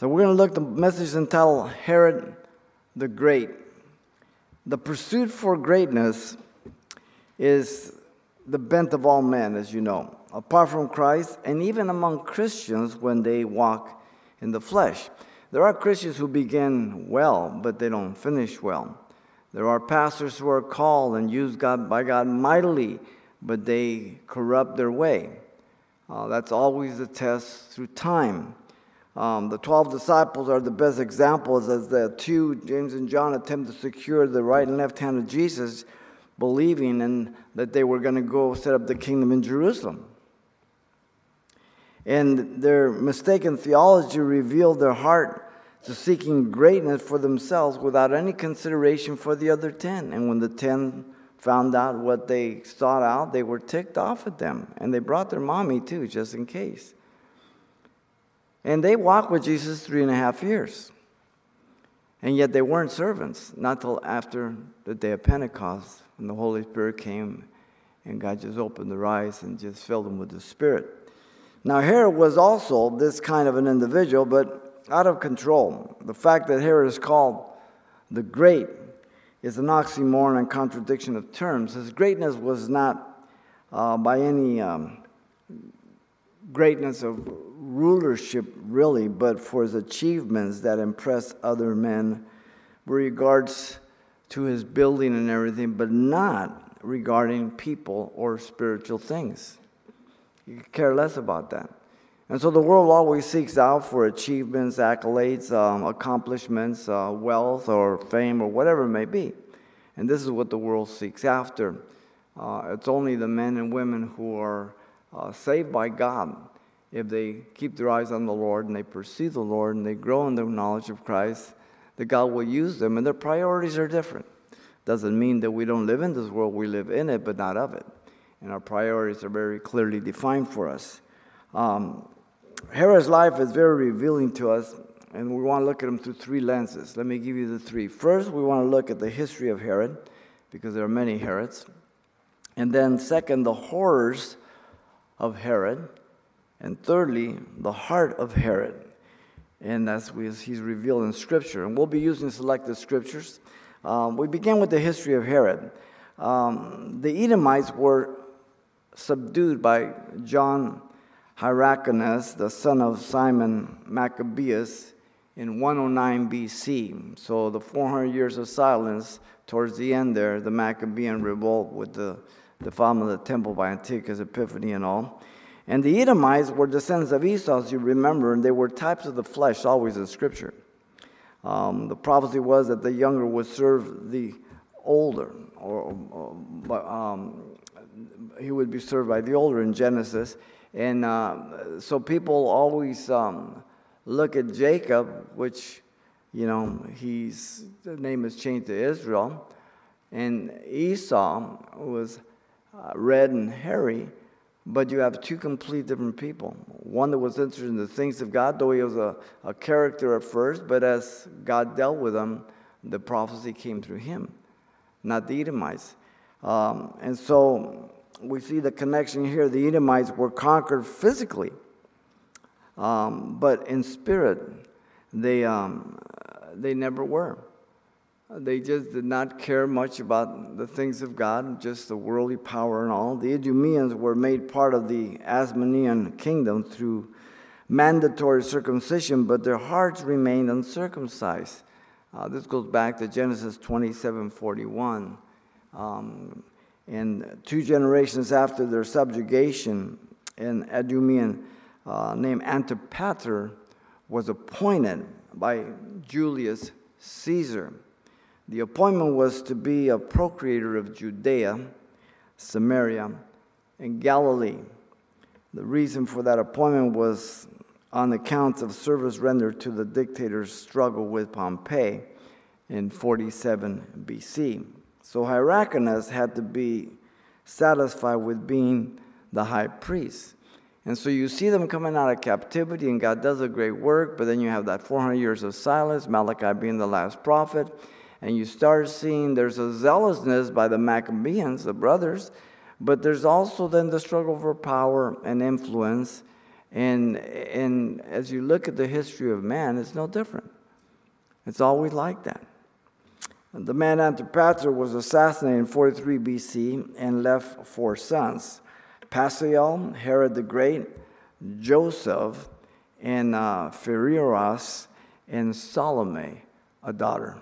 So we're going to look at the message entitled Herod the Great. The pursuit for greatness is the bent of all men, as you know, apart from Christ, and even among Christians when they walk in the flesh. There are Christians who begin well, but they don't finish well. There are pastors who are called and used by God mightily, but they corrupt their way. That's always the test through time. The 12 disciples are the best examples, as the two, James and John, attempt to secure the right and left hand of Jesus, believing in that they were going to go set up the kingdom in Jerusalem. And their mistaken theology revealed their heart to seeking greatness for themselves without any consideration for the other 10. And when the 10 found out what they sought out, they were ticked off at them. And they brought their mommy too, just in case. And they walked with Jesus 3.5 years. And yet they weren't servants, not till after the day of Pentecost, when the Holy Spirit came and God just opened their eyes and just filled them with the Spirit. Now Herod was also this kind of an individual, but out of control. The fact that Herod is called the Great is an oxymoron and contradiction of terms. His greatness was not by any greatness of rulership, really, but for his achievements that impressed other men with regards to his building and everything, but not regarding people or spiritual things. You could care less about that. And so the world always seeks out for achievements, accolades, accomplishments, wealth or fame or whatever it may be. And this is what the world seeks after. It's only the men and women who are saved by God, if they keep their eyes on the Lord and they pursue the Lord and they grow in the knowledge of Christ, that God will use them, and their priorities are different. Doesn't mean that we don't live in this world. We live in it, but not of it. And our priorities are very clearly defined for us. Herod's life is very revealing to us, and we want to look at him through 3 lenses. Let me give you the 3. First, we want to look at the history of Herod, because there are many Herods. And then second, the horrors of Herod. And thirdly, the heart of Herod. And that's he's revealed in Scripture. And we'll be using selected scriptures. We begin with the history of Herod. The Edomites were subdued by John Hyrcanus, the son of Simon Maccabeus, in 109 BC. So the 400 years of silence, towards the end there, the Maccabean revolt with the defilement of the temple by Antiochus Epiphanes and all. And the Edomites were descendants of Esau, as you remember, and they were types of the flesh, always in Scripture. The prophecy was that the younger would serve the older, he would be served by the older in Genesis. And so people always look at Jacob, which, the name is changed to Israel, and Esau was red and hairy. But you have 2 complete different people. One that was interested in the things of God, though he was a character at first, but as God dealt with him, the prophecy came through him, not the Edomites. And so we see the connection here. The Edomites were conquered physically, but in spirit, they never were. They just did not care much about the things of God, just the worldly power and all. The Idumeans were made part of the Asmonean kingdom through mandatory circumcision, but their hearts remained uncircumcised. This goes back to Genesis 27:41. And 2 generations after their subjugation, an Idumean named Antipater was appointed by Julius Caesar. The appointment was to be a procurator of Judea, Samaria, and Galilee. The reason for that appointment was on account of service rendered to the dictator's struggle with Pompey in 47 BC. So Hyrcanus had to be satisfied with being the high priest. And so you see them coming out of captivity, and God does a great work, but then you have that 400 years of silence, Malachi being the last prophet. And you start seeing there's a zealousness by the Maccabeans, the brothers, but there's also then the struggle for power and influence. And as you look at the history of man, it's no different. It's always like that. The man Antipater was assassinated in 43 BC and left 4 sons: Paseal, Herod the Great, Joseph, and Phereras, and Salome, a daughter.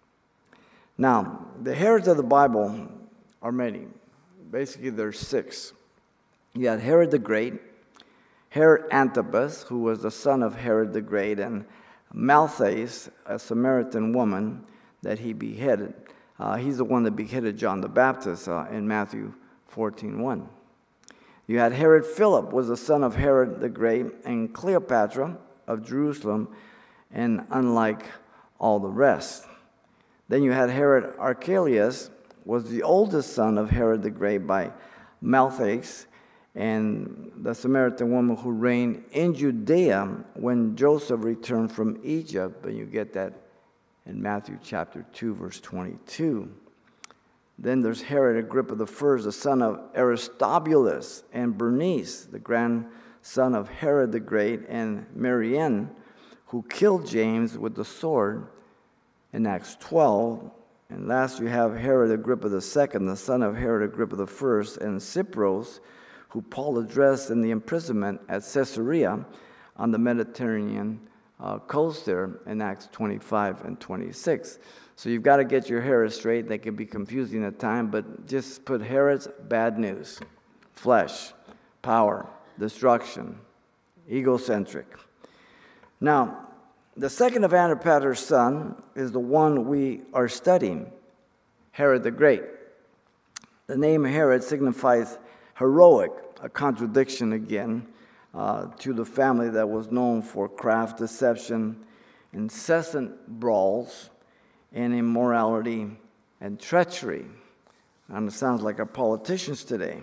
Now, the Herods of the Bible are many. Basically, there's 6. You had Herod the Great, Herod Antipas, who was the son of Herod the Great, and Malchus, a Samaritan woman that he beheaded. He's the one that beheaded John the Baptist in Matthew 14:1. You had Herod Philip, was the son of Herod the Great, and Cleopatra of Jerusalem, and unlike all the rest. Then you had Herod Archelaus, was the oldest son of Herod the Great by Malchus, and the Samaritan woman who reigned in Judea when Joseph returned from Egypt. And you get that in Matthew chapter 2, verse 22. Then there's Herod Agrippa I, the son of Aristobulus, and Bernice, the grandson of Herod the Great, and Marianne, who killed James with the sword in Acts 12. And last you have Herod Agrippa II, the son of Herod Agrippa I, and Cypros, who Paul addressed in the imprisonment at Caesarea on the Mediterranean coast there in Acts 25 and 26. So you've got to get your Herod straight. They can be confusing at times, but just put Herod's bad news: flesh, power, destruction, egocentric. Now, the second of Antipater's son is the one we are studying, Herod the Great. The name Herod signifies heroic, a contradiction again to the family that was known for craft, deception, incessant brawls, and immorality and treachery. And it sounds like our politicians today.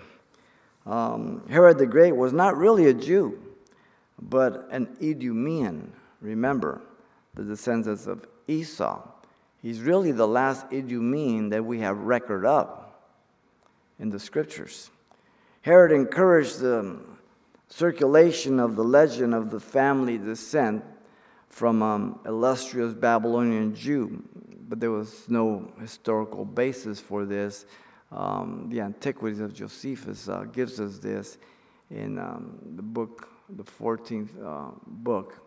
Herod the Great was not really a Jew, but an Idumean. Remember, the descendants of Esau. He's really the last Idumean that we have record of in the scriptures. Herod encouraged the circulation of the legend of the family descent from illustrious Babylonian Jew, but there was no historical basis for this. The Antiquities of Josephus gives us this in the book, the 14th book,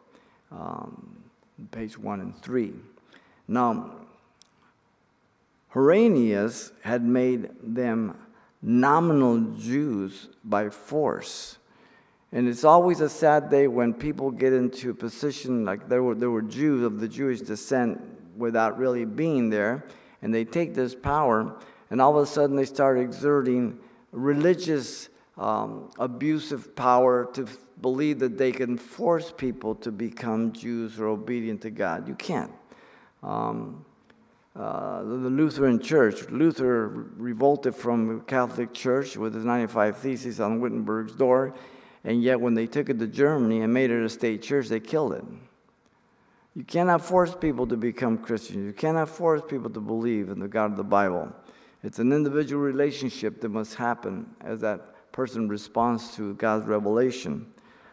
page 1 and 3. Now, Hyrcanus had made them nominal Jews by force. And it's always a sad day when people get into a position like there were Jews of the Jewish descent without really being there, and they take this power, and all of a sudden they start exerting religious abusive power to believe that they can force people to become Jews or obedient to God. You can't. The Lutheran Church. Luther revolted from the Catholic Church with his 95 Theses on Wittenberg's door, and yet when they took it to Germany and made it a state church, they killed it. You cannot force people to become Christians. You cannot force people to believe in the God of the Bible. It's an individual relationship that must happen as that person responds to God's revelation.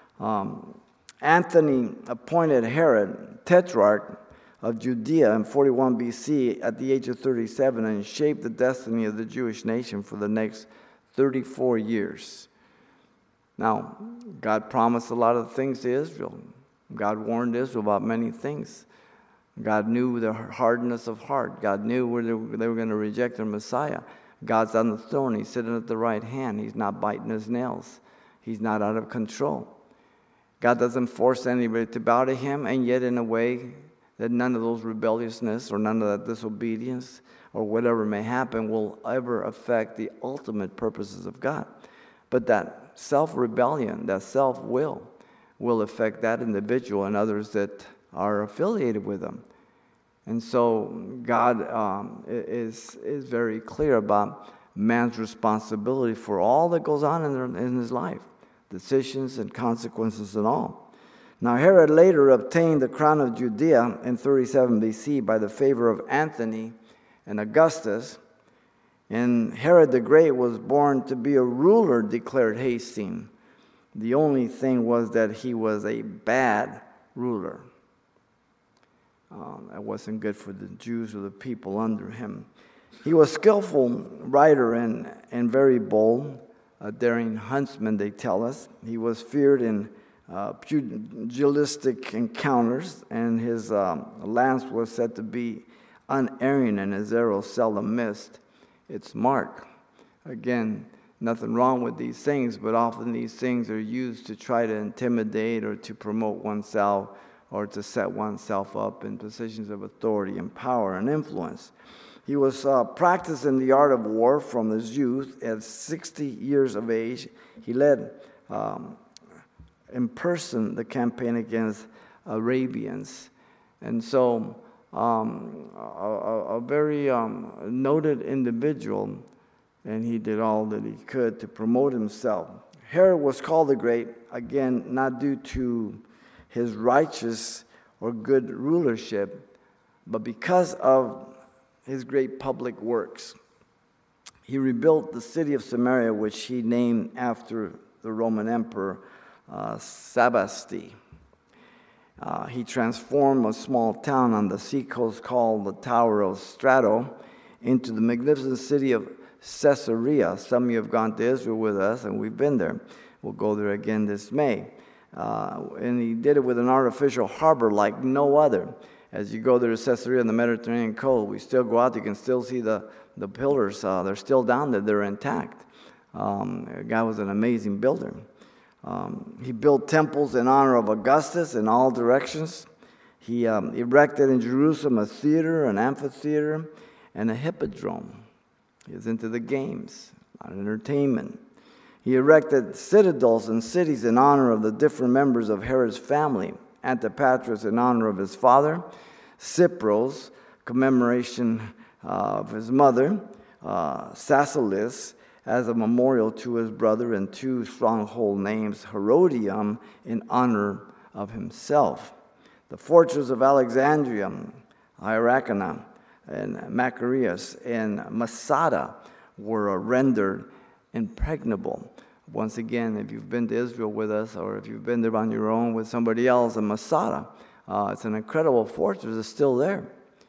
Anthony appointed Herod tetrarch of Judea in 41 BC at the age of 37 and shaped the destiny of the Jewish nation for the next 34 years. Now, God promised a lot of things to Israel. God warned Israel about many things. God knew their hardness of heart. God knew where they were going to reject their Messiah. God's on the throne. He's sitting at the right hand. He's not biting his nails. He's not out of control. God doesn't force anybody to bow to him, and yet in a way that none of those rebelliousness or none of that disobedience or whatever may happen will ever affect the ultimate purposes of God. But that self-rebellion, that self-will affect that individual and others that are affiliated with them. And so God is very clear about man's responsibility for all that goes on in his life, decisions and consequences and all. Now Herod later obtained the crown of Judea in 37 BC by the favor of Antony and Augustus. And Herod the Great was born to be a ruler, declared Hastings. The only thing was that he was a bad ruler. That wasn't good for the Jews or the people under him. He was a skillful rider and very bold, a daring huntsman, they tell us. He was feared in pugilistic encounters, and his lance was said to be unerring, and his arrow seldom missed its mark. Again, nothing wrong with these things, but often these things are used to try to intimidate or to promote oneself or to set oneself up in positions of authority and power and influence. He was practicing the art of war from his youth. At 60 years of age, he led in person the campaign against Arabians. And so a very noted individual, and he did all that he could to promote himself. Herod was called the Great, again, not due to his righteous or good rulership, but because of his great public works. He rebuilt the city of Samaria, which he named after the Roman Emperor Sebaste. He transformed a small town on the seacoast called the Tower of Strato into the magnificent city of Caesarea. Some of you have gone to Israel with us, and we've been there. We'll go there again this May. And he did it with an artificial harbor like no other. As you go there to Caesarea in the Mediterranean coast, we still go out. You can still see the pillars. They're still down there. They're intact. The guy was an amazing builder. He built temples in honor of Augustus in all directions. He erected in Jerusalem a theater, an amphitheater, and a hippodrome. He was into the games, not entertainment. He erected citadels and cities in honor of the different members of Herod's family. Antipatris in honor of his father, Cypros, commemoration of his mother, Sassilis as a memorial to his brother, and two stronghold names, Herodium in honor of himself. The fortress of Alexandria, Hyrcania, and Machaerus, and Masada were rendered impregnable. Once again, if you've been to Israel with us, or if you've been there on your own with somebody else, in Masada, it's an incredible fortress. It's still there.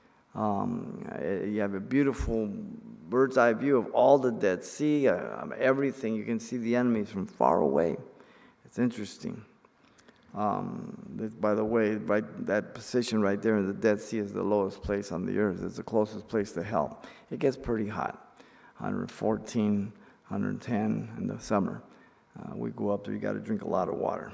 You have a beautiful bird's eye view of all the Dead Sea, everything. You can see the enemies from far away. It's interesting. By the way, right, that position right there in the Dead Sea is the lowest place on the earth. It's the closest place to hell. It gets pretty hot, 114, 110 in the summer. We go up there, you got to drink a lot of water.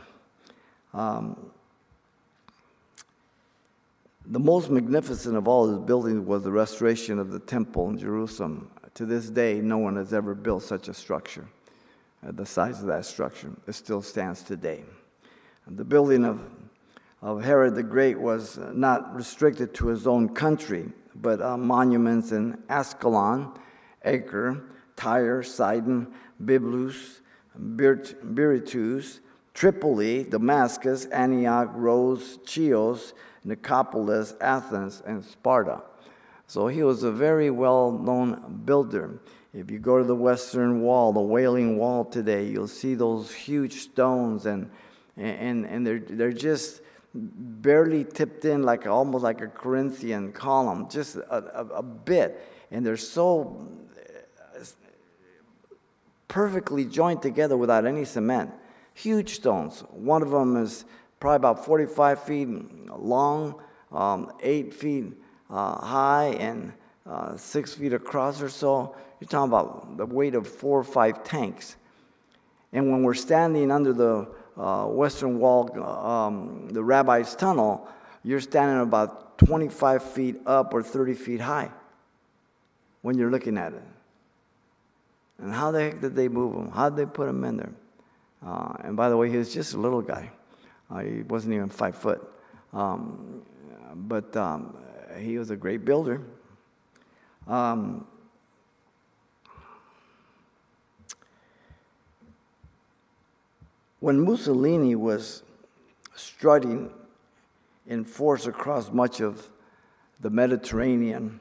The most magnificent of all his buildings was the restoration of the temple in Jerusalem. To this day, no one has ever built such a structure. The size of that structure, it still stands today. The building of Herod the Great was not restricted to his own country, but monuments in Ascalon, Acre, Tyre, Sidon, Byblus, Berytus, Tripoli, Damascus, Antioch, Rhodes, Chios, Nicopolis, Athens, and Sparta. So he was a very well-known builder. If you go to the Western Wall, the Wailing Wall today, you'll see those huge stones, and they're just barely tipped in, like almost like a Corinthian column, just a bit, and they're so perfectly joined together without any cement. Huge stones. One of them is probably about 45 feet long, 8 feet high, and 6 feet across or so. You're talking about the weight of 4 or 5 tanks. And when we're standing under the Western Wall, the Rabbi's Tunnel, you're standing about 25 feet up or 30 feet high when you're looking at it. And how the heck did they move him? How did they put him in there? And by the way, he was just a little guy. He wasn't even 5 foot. But he was a great builder. When Mussolini was strutting in force across much of the Mediterranean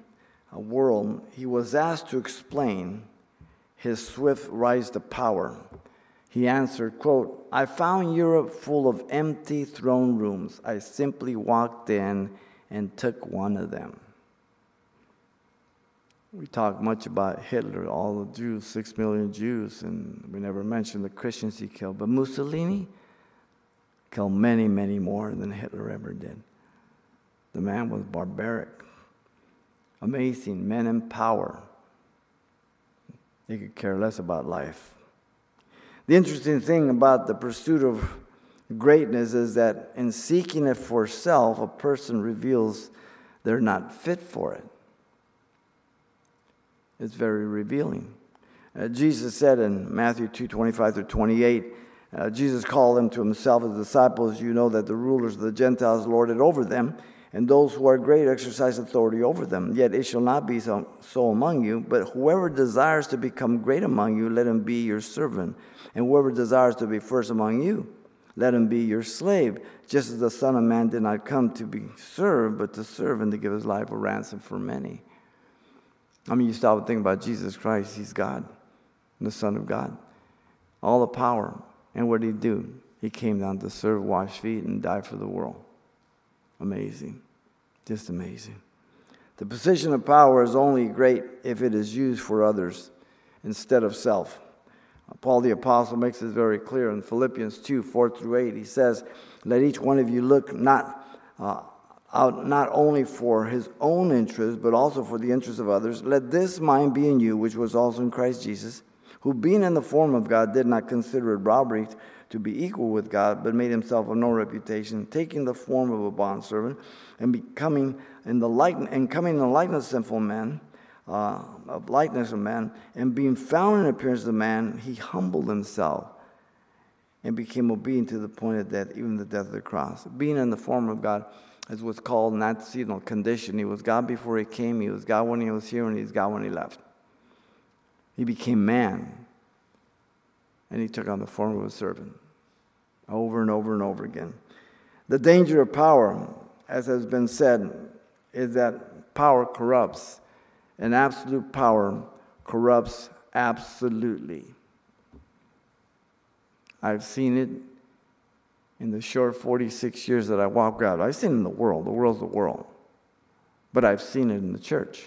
world, he was asked to explain his swift rise to power. He answered, quote, "I found Europe full of empty throne rooms. I simply walked in and took one of them." We talk much about Hitler, all the Jews, 6 million Jews, and we never mentioned the Christians he killed. But Mussolini killed many, many more than Hitler ever did. The man was barbaric. Amazing men in power. They could care less about life. The interesting thing about the pursuit of greatness is that in seeking it for self, a person reveals they're not fit for it. It's very revealing. Jesus said in Matthew 2:25-28, Jesus called them to himself as disciples. "You know that the rulers of the Gentiles lord it over them, and those who are great exercise authority over them. Yet it shall not be so among you, but whoever desires to become great among you, let him be your servant. And whoever desires to be first among you, let him be your slave, just as the Son of Man did not come to be served, but to serve and to give his life a ransom for many." I mean, you stop and think about Jesus Christ. He's God, the Son of God. All the power. And what did he do? He came down to serve, wash feet, and die for the world. Amazing. Just amazing. The position of power is only great if it is used for others instead of self. Paul the Apostle makes this very clear in Philippians 2:4-8. He says, "Let each one of you look out not only for his own interest, but also for the interest of others. Let this mind be in you, which was also in Christ Jesus, who being in the form of God did not consider it robbery to be equal with God, but made himself of no reputation, taking the form of a bondservant, and coming in the likeness of sinful men, and being found in appearance of man, he humbled himself and became obedient to the point of death, even the death of the cross." Being in the form of God is what's called an antecedent condition. He was God before he came, he was God when he was here, and he's God when he left. He became man, and he took on the form of a servant over and over and over again. The danger of power, as has been said, is that power corrupts, and absolute power corrupts absolutely. I've seen it in the short 46 years that I walk out. I've seen it in the world. The world's the world. But I've seen it in the church,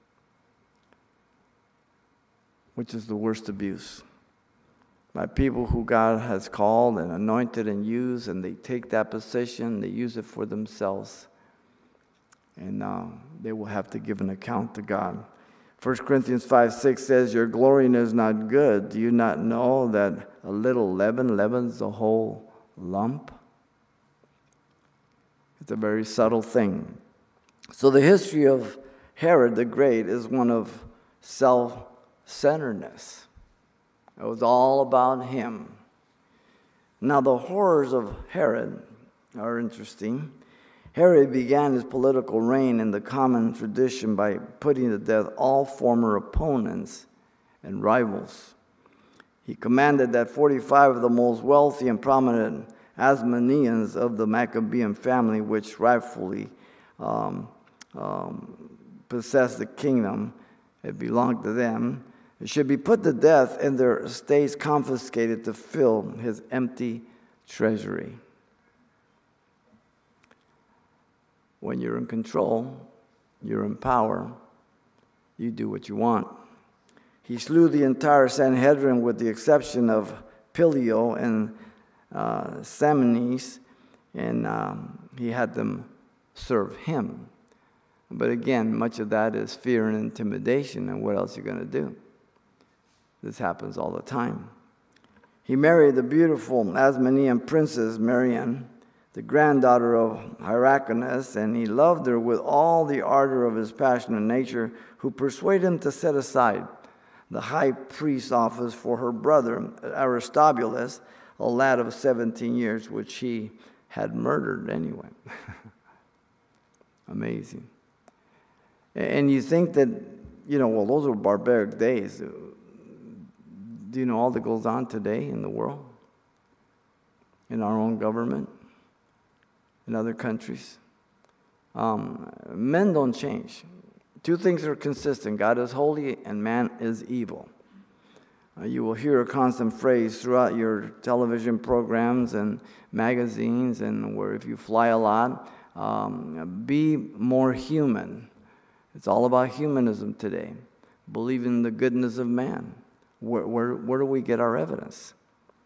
which is the worst abuse. By people who God has called and anointed and used, and they take that position, they use it for themselves, and they will have to give an account to God. 1 Corinthians 5:6 says, "Your glorying is not good. Do you not know that a little leaven leavens the whole lump?" It's a very subtle thing. So the history of Herod the Great is one of self-centeredness. It was all about him. Now the horrors of Herod are interesting. Herod began his political reign in the common tradition by putting to death all former opponents and rivals. He commanded that 45 of the most wealthy and prominent Asmoneans of the Maccabean family, which rightfully possessed the kingdom, it belonged to them, should be put to death and their estates confiscated to fill his empty treasury. When you're in control, you're in power, you do what you want. He slew the entire Sanhedrin with the exception of Pileo and Samones, and he had them serve him. But again, much of that is fear and intimidation, and what else are you going to do? This happens all the time. He married the beautiful Asmonean princess Marian, the granddaughter of Hyrcanus, and he loved her with all the ardor of his passionate nature, who persuaded him to set aside the high priest's office for her brother Aristobulus, a lad of 17 years, which he had murdered anyway. Amazing. And you think that, well, those were barbaric days. Do you know all that goes on today in the world? In our own government? In other countries? Men don't change. Two things are consistent. God is holy and man is evil. You will hear a constant phrase throughout your television programs and magazines, and where if you fly a lot, be more human. It's all about humanism today. Believe in the goodness of man. Where do we get our evidence?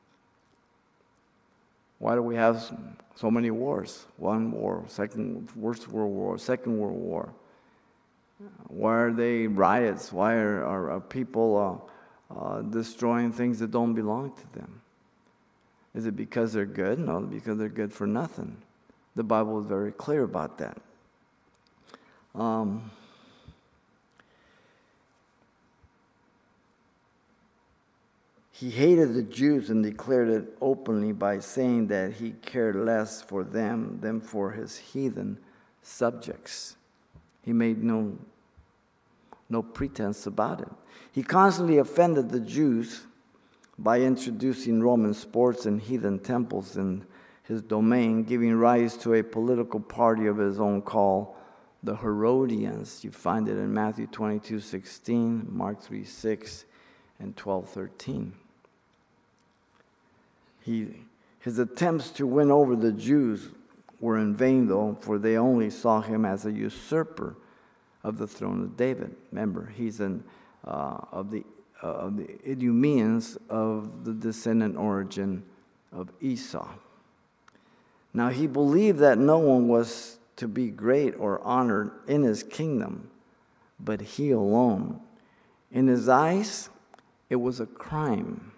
Why do we have so many wars? One war, First World War, Second World War. Why are they riots? Why are people destroying things that don't belong to them? Is it because they're good? No, because they're good for nothing. The Bible is very clear about that. He hated the Jews and declared it openly by saying that he cared less for them than for his heathen subjects. He made no pretense about it. He constantly offended the Jews by introducing Roman sports and heathen temples in his domain, giving rise to a political party of his own called the Herodians. You find it in Matthew 22:16, Mark 3:6, and 12:13. His attempts to win over the Jews were in vain, though, for they only saw him as a usurper of the throne of David. Remember, he's of the Idumeans, of the descendant origin of Esau. Now he believed that no one was to be great or honored in his kingdom, but he alone. In his eyes, it was a crime.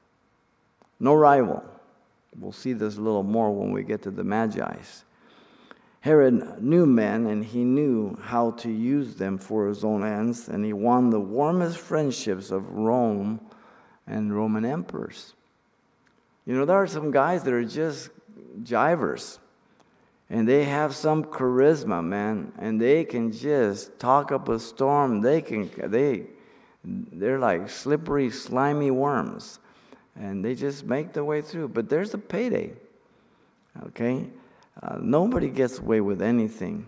No rival. We'll see this a little more when we get to the Magi's. Herod knew men, and he knew how to use them for his own ends, and he won the warmest friendships of Rome and Roman emperors. You know, there are some guys that are just jivers, and they have some charisma, man, and they can just talk up a storm. They're like slippery, slimy worms, and they just make their way through. But there's a payday, okay? Nobody gets away with anything.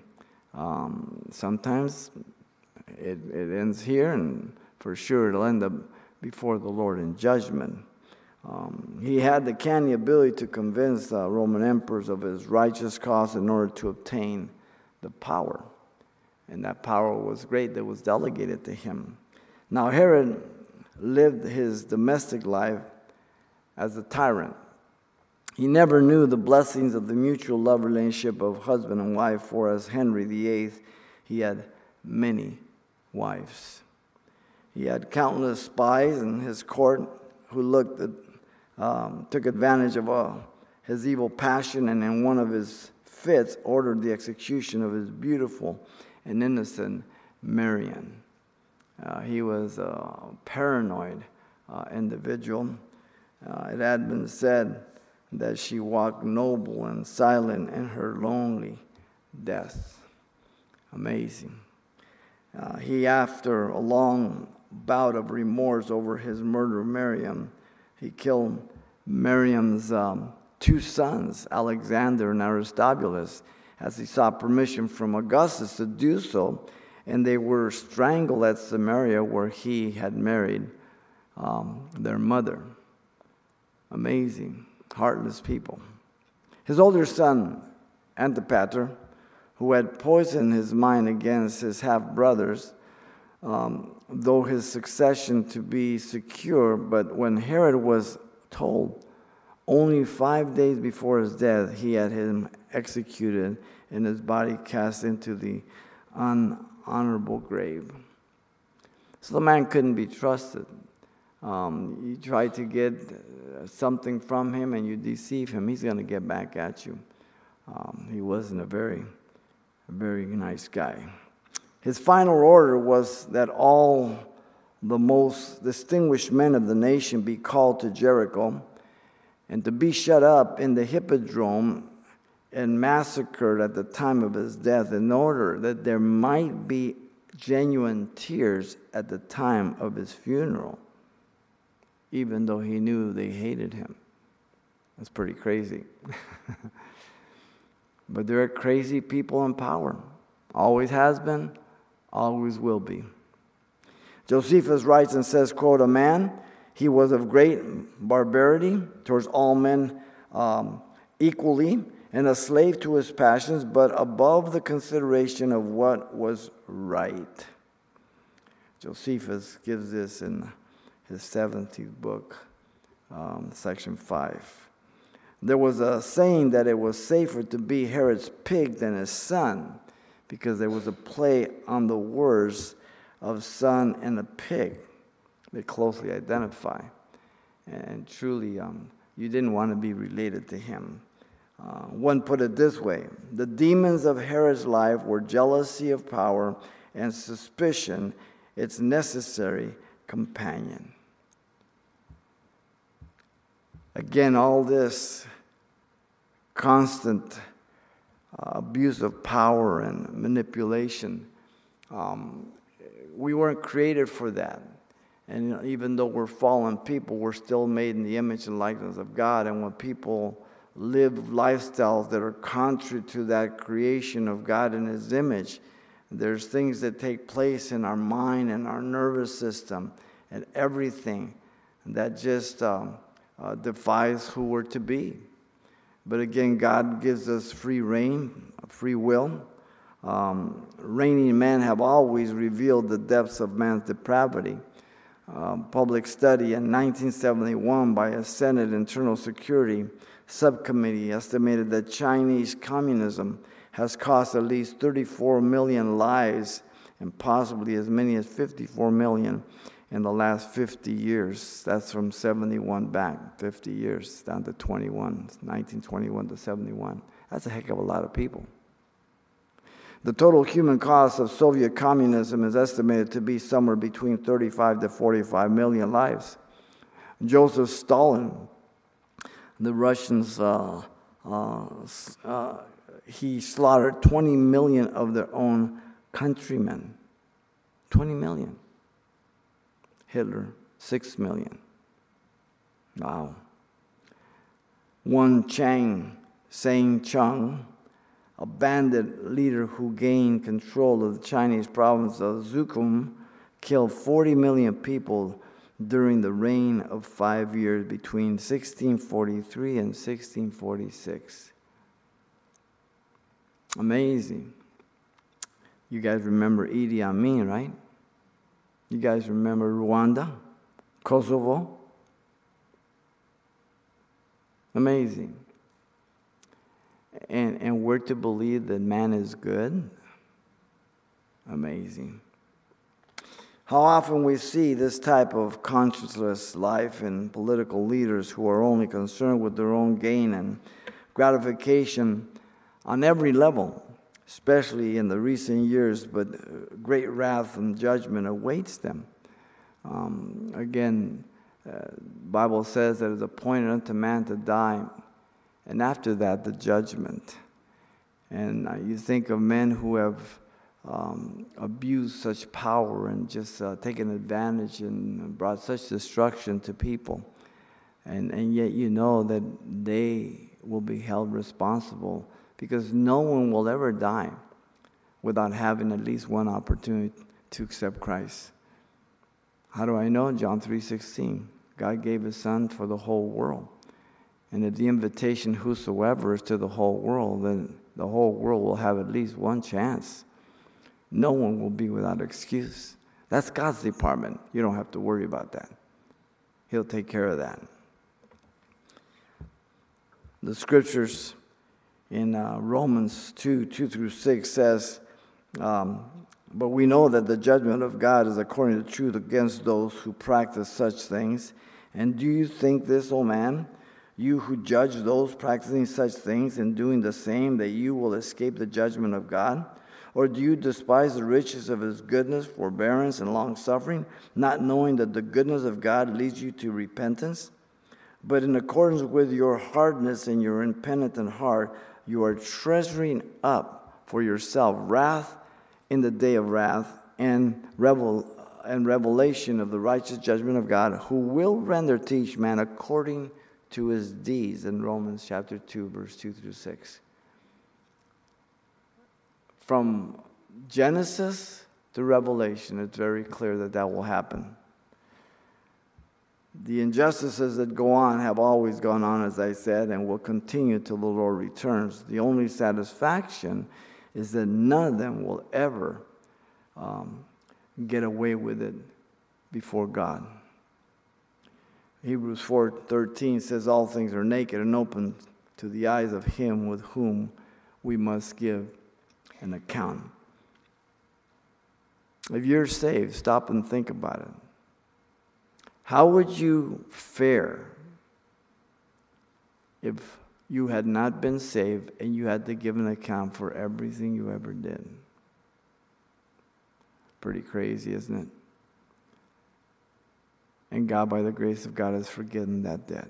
Sometimes it ends here, and for sure it'll end up before the Lord in judgment. He had the canny ability to convince Roman emperors of his righteous cause in order to obtain the power. And that power was great that was delegated to him. Now Herod lived his domestic life as a tyrant. He never knew the blessings of the mutual love relationship of husband and wife, for as Henry VIII, he had many wives. He had countless spies in his court who took advantage of his evil passion, and in one of his fits ordered the execution of his beautiful and innocent Marian. He was a paranoid individual. It had been said that she walked noble and silent in her lonely death. Amazing. After a long bout of remorse over his murder of Miriam, he killed Miriam's two sons, Alexander and Aristobulus, as he sought permission from Augustus to do so, and they were strangled at Samaria, where he had married their mother. Amazing, heartless people. His older son, Antipater, who had poisoned his mind against his half-brothers, though his succession to be secure, but when Herod was told, only 5 days before his death, he had him executed and his body cast into the unhonorable grave. So the man couldn't be trusted. You try to get something from him and you deceive him, he's going to get back at you. He wasn't a very nice guy. His final order was that all the most distinguished men of the nation be called to Jericho and to be shut up in the hippodrome and massacred at the time of his death, in order that there might be genuine tears at the time of his funeral, even though he knew they hated him. That's pretty crazy. But there are crazy people in power. Always has been, always will be. Josephus writes and says, quote, "A man He was of great barbarity towards all men equally, and a slave to his passions, but above the consideration of what was right. Josephus gives this in his 17th book, section 5. There was a saying that it was safer to be Herod's pig than his son, because there was a play on the words of son and a pig. They closely identify. And truly, you didn't want to be related to him. One put it this way: the demons of Herod's life were jealousy of power and suspicion, its necessary companion. Again, all this constant abuse of power and manipulation, we weren't created for that. And even though we're fallen people, we're still made in the image and likeness of God. And when people live lifestyles that are contrary to that creation of God in His image, there's things that take place in our mind and our nervous system and everything that just defies who we're to be. But again, God gives us free reign, free will. Reigning men have always revealed the depths of man's depravity. Public study in 1971 by a Senate Internal Security Subcommittee estimated that Chinese communism has cost at least 34 million lives and possibly as many as 54 million in the last 50 years. That's from 71 back, 50 years, down to 1921 to 71. That's a heck of a lot of people. The total human cost of Soviet communism is estimated to be somewhere between 35 to 45 million lives. Joseph Stalin, the Russians, he slaughtered 20 million of their own countrymen. 20 million. Hitler, 6 million. Wow. Wen Chang, a bandit leader who gained control of the Chinese province of Zhukum, killed 40 million people during the reign of 5 years between 1643 and 1646. Amazing. You guys remember Idi Amin, right? You guys remember Rwanda, Kosovo? Amazing. And we're to believe that man is good? Amazing. How often we see this type of conscienceless life in political leaders who are only concerned with their own gain and gratification on every level, especially in the recent years, but great wrath and judgment awaits them. Bible says that it is appointed unto man to die, and after that, the judgment. And you think of men who have abused such power and just taken advantage and brought such destruction to people. And yet you know that they will be held responsible, because no one will ever die without having at least one opportunity to accept Christ. How do I know? John 3:16. God gave His Son for the whole world. And if the invitation whosoever is to the whole world, then the whole world will have at least one chance. No one will be without excuse. That's God's department. You don't have to worry about that. He'll take care of that. The scriptures in Romans 2:2-6 says, but we know that the judgment of God is according to truth against those who practice such things. And do you think this, O man, you who judge those practicing such things and doing the same, that you will escape the judgment of God? Or do you despise the riches of His goodness, forbearance, and long-suffering, not knowing that the goodness of God leads you to repentance? But in accordance with your hardness and your impenitent heart, you are treasuring up for yourself wrath in the day of wrath and revelation of the righteous judgment of God, who will render to each man according to his deeds, in Romans chapter 2, verse 2-6. From Genesis to Revelation, it's very clear that will happen. The injustices that go on have always gone on, as I said, and will continue till the Lord returns. The only satisfaction is that none of them will ever get away with it before God. Hebrews 4:13 says, all things are naked and open to the eyes of him with whom we must give an account. If you're saved, stop and think about it. How would you fare if you had not been saved and you had to give an account for everything you ever did? Pretty crazy, isn't it? And God, by the grace of God, has forgiven that debt.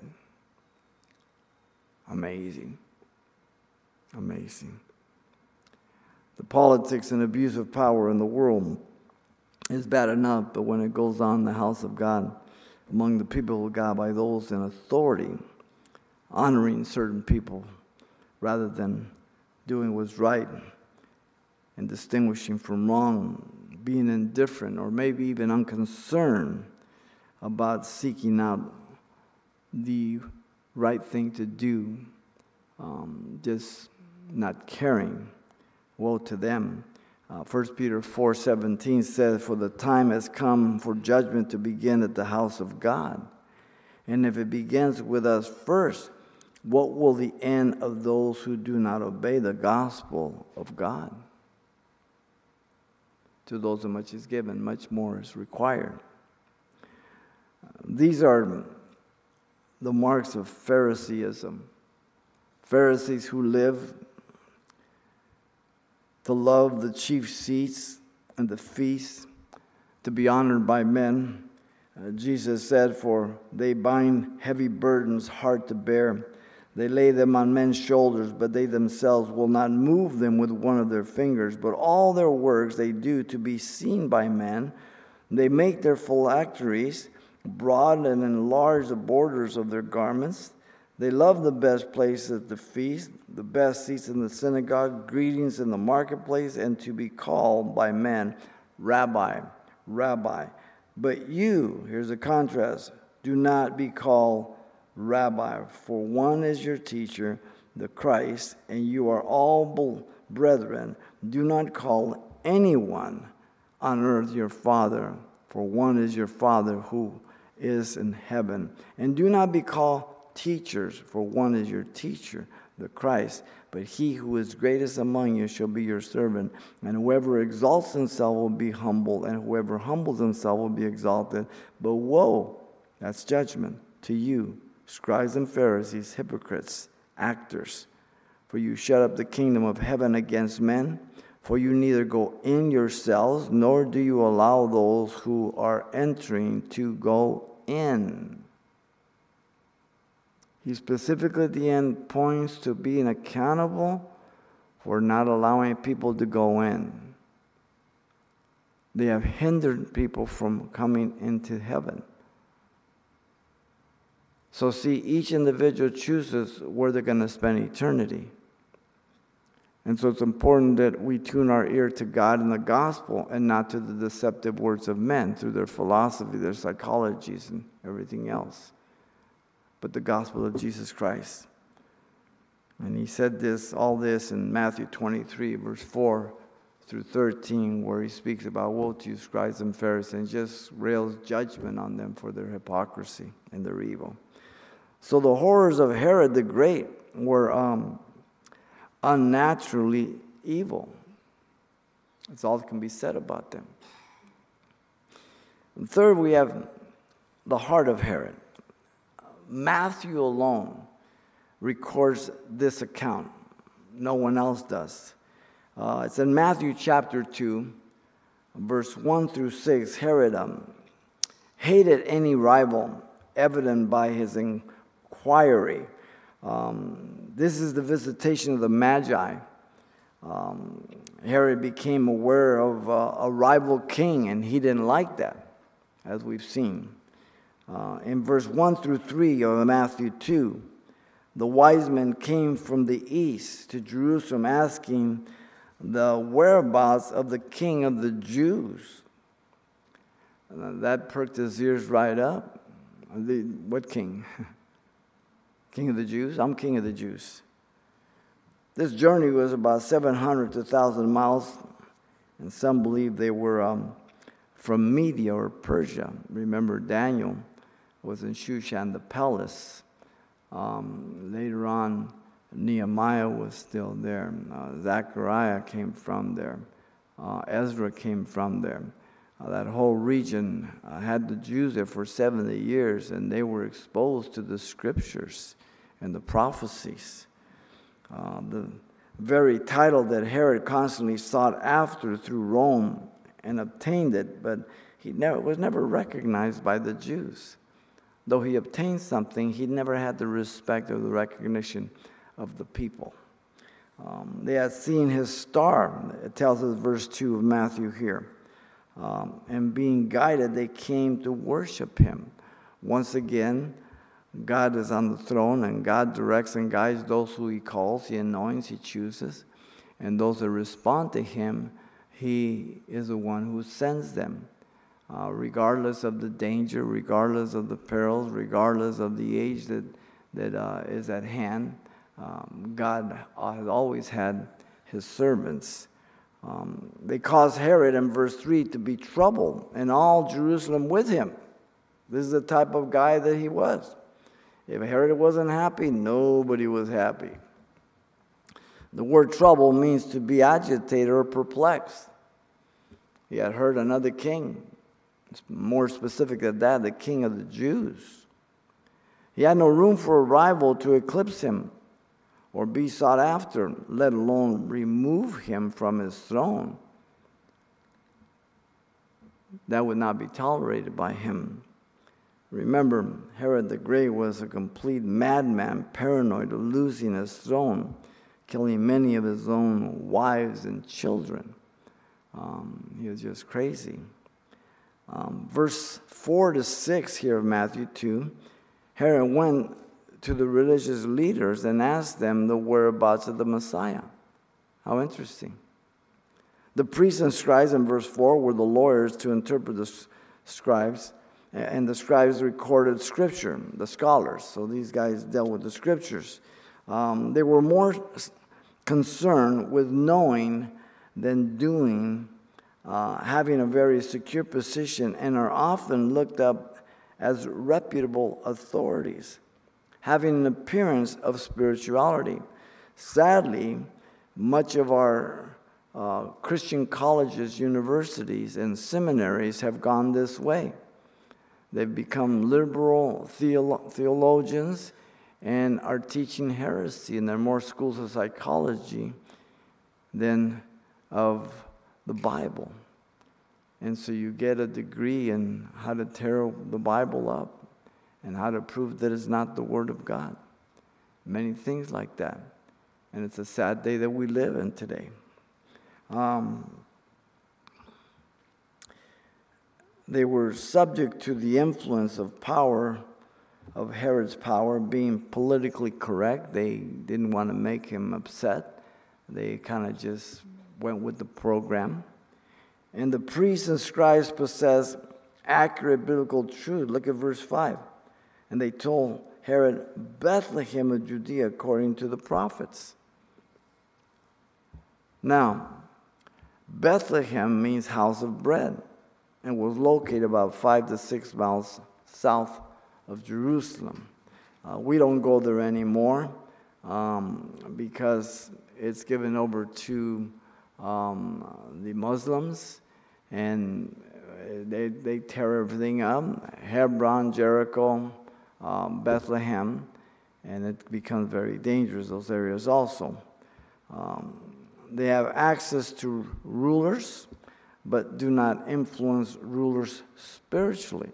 Amazing. Amazing. The politics and abuse of power in the world is bad enough, but when it goes on in the house of God, among the people of God, by those in authority, honoring certain people rather than doing what's right and distinguishing from wrong, being indifferent or maybe even unconcerned about seeking out the right thing to do, just not caring. Woe to them. 1 Peter 4:17 says, for the time has come for judgment to begin at the house of God. And if it begins with us first, what will the end of those who do not obey the gospel of God? To those who much is given, much more is required. These are the marks of Phariseeism. Pharisees who live to love the chief seats and the feasts, to be honored by men. Jesus said, for they bind heavy burdens hard to bear. They lay them on men's shoulders, but they themselves will not move them with one of their fingers. But all their works they do to be seen by men. They make their phylacteries broad and enlarge the borders of their garments. They love the best place at the feast, the best seats in the synagogue, greetings in the marketplace, and to be called by men, Rabbi, Rabbi. But you, here's a contrast, do not be called Rabbi, for one is your teacher, the Christ, and you are all brethren. Do not call anyone on earth your father, for one is your Father who is in heaven. And do not be called teachers, for one is your teacher, the Christ. But he who is greatest among you shall be your servant. And whoever exalts himself will be humbled, and whoever humbles himself will be exalted. But woe, that's judgment, to you, scribes and Pharisees, hypocrites, actors. For you shut up the kingdom of heaven against men. For you neither go in yourselves, nor do you allow those who are entering to go in. He specifically at the end points to being accountable for not allowing people to go in. They have hindered people from coming into heaven. So see, each individual chooses where they're going to spend eternity. And so it's important that we tune our ear to God and the gospel and not to the deceptive words of men through their philosophy, their psychologies, and everything else. But the gospel of Jesus Christ. And he said all this in Matthew 23, verse 4 through 13, where he speaks about woe to you, scribes and Pharisees, and just rails judgment on them for their hypocrisy and their evil. So the horrors of Herod the Great were unnaturally evil. That's all that can be said about them. And third, we have the heart of Herod. Matthew alone records this account. No one else does. It's in Matthew chapter 2, verse 1 through 6. Herod hated any rival, evident by his inquiry. This is the visitation of the Magi. Herod became aware of a rival king, and he didn't like that, as we've seen. In verse 1 through 3 of Matthew 2, the wise men came from the east to Jerusalem asking the whereabouts of the king of the Jews. That perked his ears right up. What king? King of the Jews? I'm king of the Jews. This journey was about 700 to 1,000 miles, and some believe they were from Media or Persia. Remember, Daniel was in Shushan the palace. Later on, Nehemiah was still there. Zechariah came from there. Ezra came from there. That whole region had the Jews there for 70 years, and they were exposed to the scriptures and the prophecies. The very title that Herod constantly sought after through Rome and obtained it, but he was never recognized by the Jews. Though he obtained something, he never had the respect or the recognition of the people. They had seen his star. It tells us verse 2 of Matthew here. And being guided, they came to worship him. Once again, God is on the throne, and God directs and guides those who he calls, he anoints, he chooses. And those that respond to him, he is the one who sends them. Regardless of the danger, regardless of the perils, regardless of the age that is at hand, God has always had his servants. They caused Herod in verse 3 to be troubled, and all Jerusalem with him. This is the type of guy that he was. If Herod wasn't happy, nobody was happy. The word trouble means to be agitated or perplexed. He had heard another king. It's more specific than that, the king of the Jews. He had no room for a rival to eclipse him or be sought after, let alone remove him from his throne. That would not be tolerated by him. Remember, Herod the Great was a complete madman, paranoid of losing his throne, killing many of his own wives and children. He was just crazy. Verse 4 to 6 here of Matthew 2, Herod went to the religious leaders and asked them the whereabouts of the Messiah. How interesting. The priests and scribes in verse 4 were the lawyers to interpret the scribes, and the scribes recorded scripture, the scholars. So these guys dealt with the scriptures. They were more concerned with knowing than doing, having a very secure position, and are often looked up as reputable authorities, having an appearance of spirituality. Sadly, much of our Christian colleges, universities, and seminaries have gone this way. They've become liberal theologians and are teaching heresy, and there are more schools of psychology than of the Bible. And so you get a degree in how to tear the Bible up and how to prove that it's not the Word of God. Many things like that. And it's a sad day that we live in today. They were subject to the influence of power, of Herod's power, being politically correct. They didn't want to make him upset. They kind of just went with the program. And the priests and scribes possessed accurate biblical truth. Look at verse 5. And they told Herod, Bethlehem of Judea, according to the prophets. Now, Bethlehem means house of bread, and was located about 5 to 6 miles south of Jerusalem. We don't go there anymore because it's given over to the Muslims, and they tear everything up. Hebron, Jericho, Bethlehem, and it becomes very dangerous, those areas also. They have access to rulers, but do not influence rulers spiritually.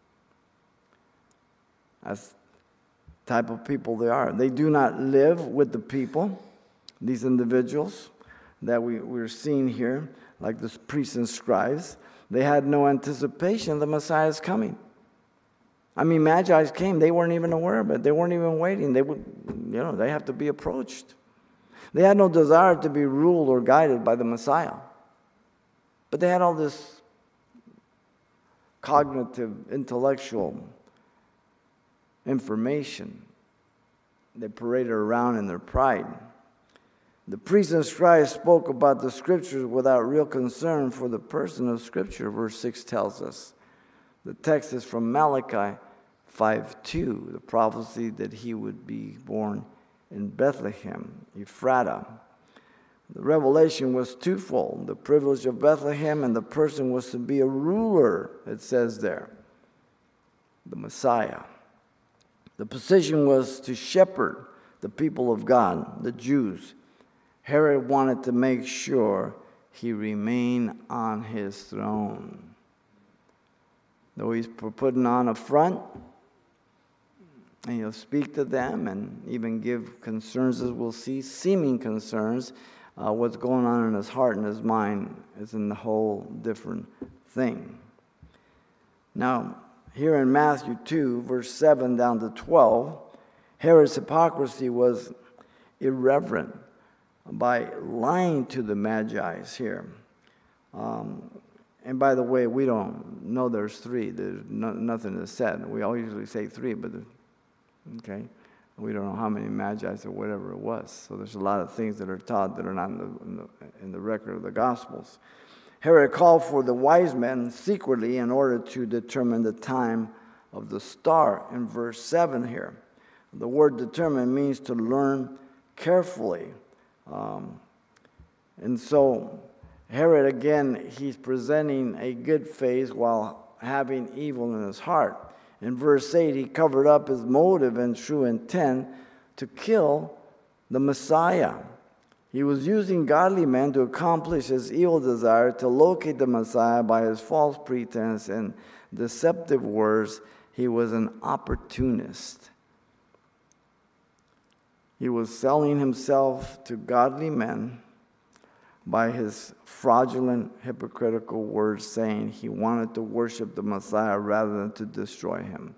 That's the type of people they are. They do not live with the people, these individuals that we're seeing here, like the priests and scribes. They had no anticipation of the Messiah's coming. I mean, Magi came, they weren't even aware of it. They weren't even waiting. They have to be approached. They had no desire to be ruled or guided by the Messiah. But they had all this cognitive, intellectual information. They paraded around in their pride. The priests and scribes spoke about the Scriptures without real concern for the person of Scripture, verse 6 tells us. The text is from Malachi 5:2, the prophecy that he would be born in Bethlehem, Ephrata. The revelation was twofold. The privilege of Bethlehem, and the person was to be a ruler, it says there, the Messiah. The position was to shepherd the people of God, the Jews. Herod wanted to make sure he remained on his throne. Though he's putting on a front, and he'll speak to them and even give concerns, as we'll see, seeming concerns. What's going on in his heart and his mind is in the whole different thing. Now, here in Matthew 2, verse 7 down to 12, Herod's hypocrisy was irreverent by lying to the Magi here. And by the way, we don't know there's three. There's nothing is said. We all usually say three, but okay, we don't know how many Magi or whatever it was. So there's a lot of things that are taught that are not in the record of the Gospels. Herod called for the wise men secretly in order to determine the time of the star in verse 7 here. The word determine means to learn carefully. And so Herod, again, he's presenting a good face while having evil in his heart. In verse 8, he covered up his motive and true intent to kill the Messiah. He was using godly men to accomplish his evil desire to locate the Messiah by his false pretense and deceptive words. He was an opportunist. He was selling himself to godly men by his fraudulent, hypocritical words, saying he wanted to worship the Messiah rather than to destroy him.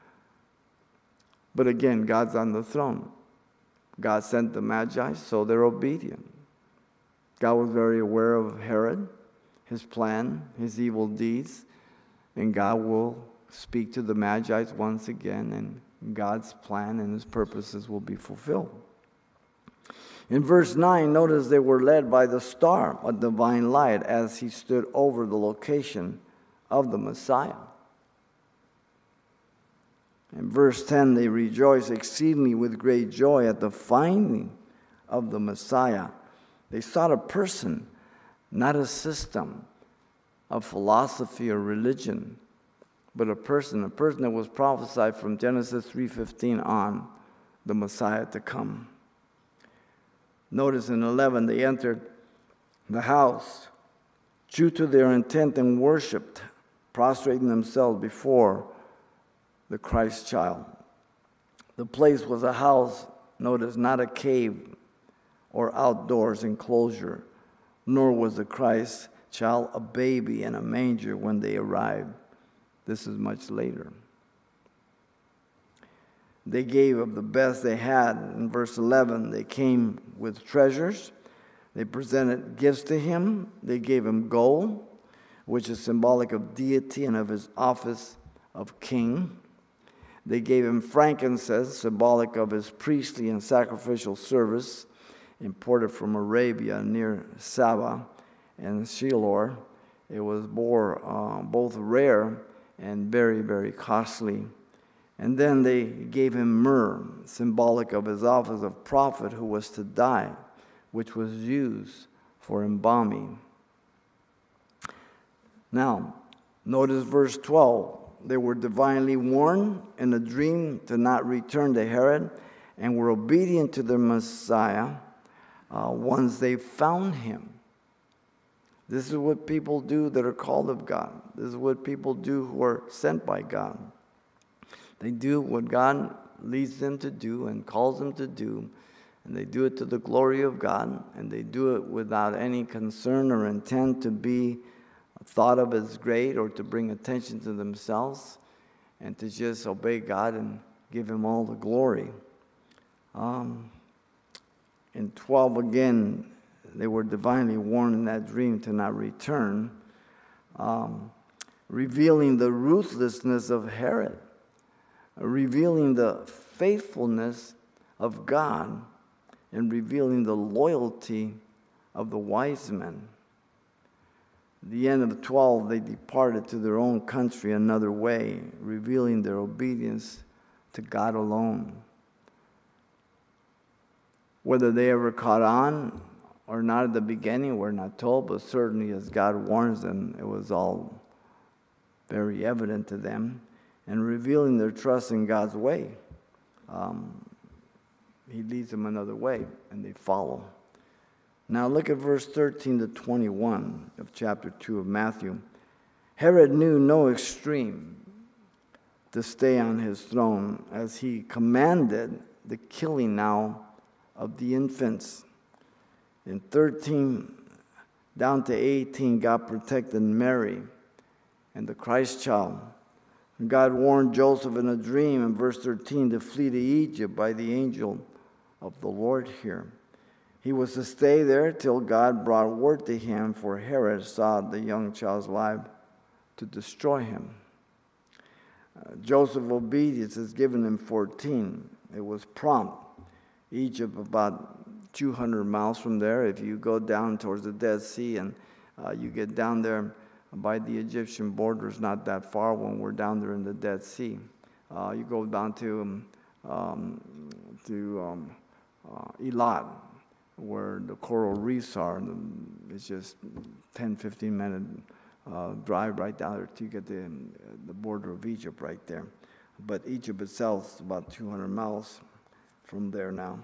But again, God's on the throne. God sent the Magi, so they're obedient. God was very aware of Herod, his plan, his evil deeds, and God will speak to the Magi once again, and God's plan and his purposes will be fulfilled. In verse 9, notice they were led by the star, a divine light, as he stood over the location of the Messiah. In verse 10, they rejoiced exceedingly with great joy at the finding of the Messiah. They sought a person, not a system of philosophy or religion, but a person that was prophesied from Genesis 3:15 on, the Messiah to come. Notice in 11, they entered the house, true to their intent, and worshipped, prostrating themselves before the Christ child. The place was a house, notice, not a cave or outdoors enclosure, nor was the Christ child a baby in a manger when they arrived. This is much later. They gave of the best they had. In verse 11, they came with treasures. They presented gifts to him. They gave him gold, which is symbolic of deity and of his office of king. They gave him frankincense, symbolic of his priestly and sacrificial service, imported from Arabia near Saba and Shiloh. It was both rare and very, very costly. And then they gave him myrrh, symbolic of his office of prophet who was to die, which was used for embalming. Now, notice verse 12. They were divinely warned in a dream to not return to Herod and were obedient to their Messiah once they found him. This is what people do that are called of God. This is what people do who are sent by God. They do what God leads them to do and calls them to do, and they do it to the glory of God, and they do it without any concern or intent to be thought of as great or to bring attention to themselves, and to just obey God and give him all the glory. In 12 again, they were divinely warned in that dream to not return, revealing the ruthlessness of Herod, revealing the faithfulness of God and revealing the loyalty of the wise men. At the end of the 12, they departed to their own country another way, revealing their obedience to God alone. Whether they ever caught on or not at the beginning, we're not told, but certainly as God warns them, it was all very evident to them, and revealing their trust in God's way. He leads them another way, and they follow. Now look at verse 13 to 21 of chapter 2 of Matthew. Herod knew no extreme to stay on his throne, as he commanded the killing now of the infants. In 13 down to 18, God protected Mary and the Christ child. God warned Joseph in a dream in verse 13 to flee to Egypt by the angel of the Lord here. He was to stay there till God brought word to him, for Herod sought the young child's life to destroy him. Joseph's obedience is given in 14. It was prompt. Egypt, about 200 miles from there. If you go down towards the Dead Sea and you get down there by the Egyptian border, it's not that far when we're down there in the Dead Sea. You go down to Eilat, where the coral reefs are. It's just 10-15 minute drive right down there to get the border of Egypt right there. But Egypt itself is about 200 miles from there now.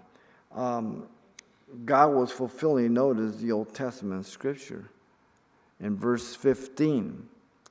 God was fulfilling, notice, the Old Testament scripture in verse 15.